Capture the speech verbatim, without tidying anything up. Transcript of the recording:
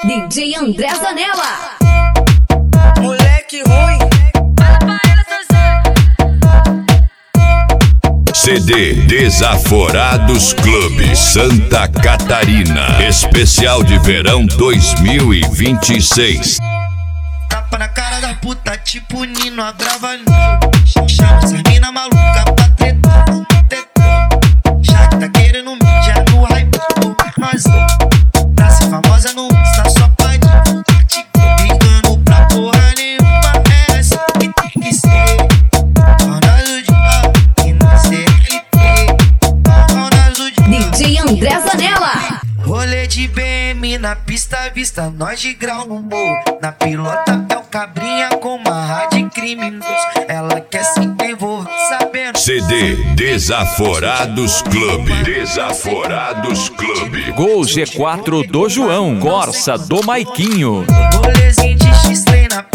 D J André Zanella. Moleque ruim. C D Desaforados Clube Santa Catarina, especial de verão dois mil e vinte e seis. Tapa na cara da puta, tipo Nino Abravanel. Chama essa mina maluca pra tretar, tetão. Já que tá querendo mídia no hype do nós. Pra ser famosa no Insta só pode te brigando pra porra nenhuma. É assim que tem que ser. Ronaldo de mal e na C L T. Ronaldo de D J André Zanella. rolê de B M na pista, vista nós de grau no morro. Na pilota é o cabrinha com uma rádio criminoso. Ela quer se envolver sabendo. C D Desaforados Clube. Desaforados Clube. Gol G quatro do João, Corsa do Maiquinho. Rolezinho de X-Play na